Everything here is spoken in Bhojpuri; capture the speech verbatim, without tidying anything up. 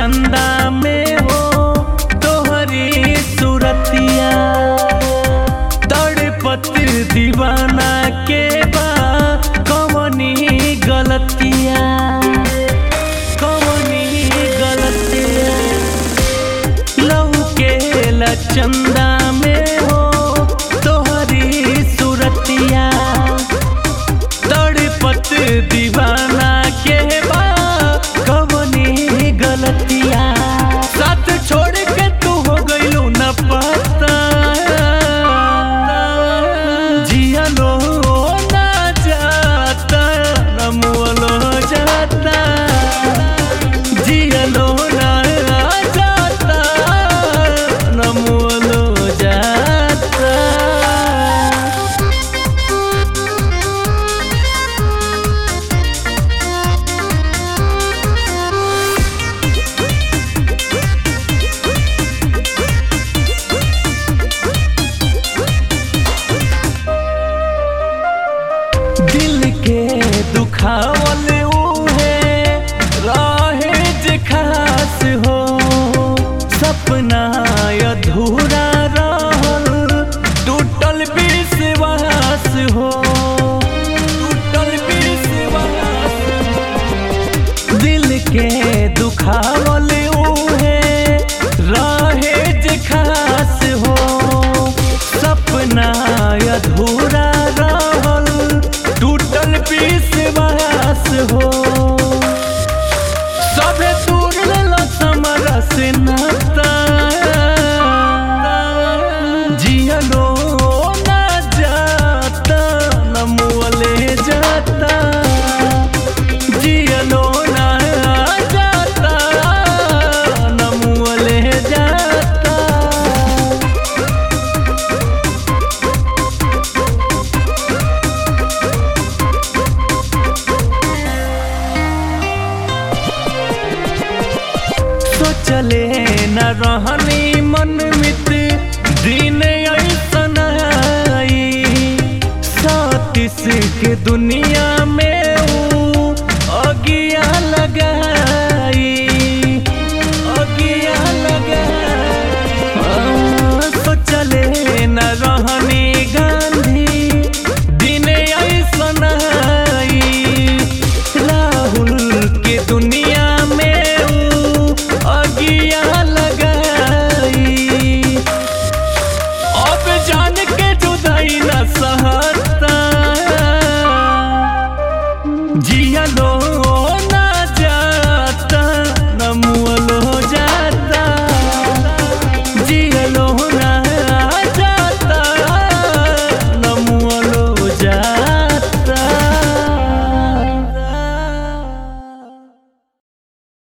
चंदा में हो तोहरी सूरतिया, तड़पत दीवाना के बा कवनी गलतिया, कवनी गलतिया। लहू के ला चंदा में हो तोहरी सूरतिया, तड़पत दीवाना के बा कवनी गलतिया। साथ छोड़ के तू हो गइलू न पता, जियलो ना जाता न मुअलो जाता, जियलो ना जाता न मुअलो जाता। दिल के दुखावल उहे रहे जे खास हो, सपना अधूरा रहल टूटल विश्वास हो, टूटल विश्वास। दिल के दुखावल उहे रहे जे खास हो, सपना अधूरा रहल टूटल विश्वास हो। सभे दूर लेला समरा से नाता, जियलो ना जाता न मुअले जाता, जियलो ना जाता न मुअले जाता। सोचले न रहनी मन मित दिन ऐसन आई, सतीश के दुनिया में ऊ अगिया लगाई, अगिया लगाई। सोचले न रहनी गांधी दिन ऐसन आई, राहुल के दुनिया में अगिया लगाई। अब जान के जुदाई न सहता, जियलो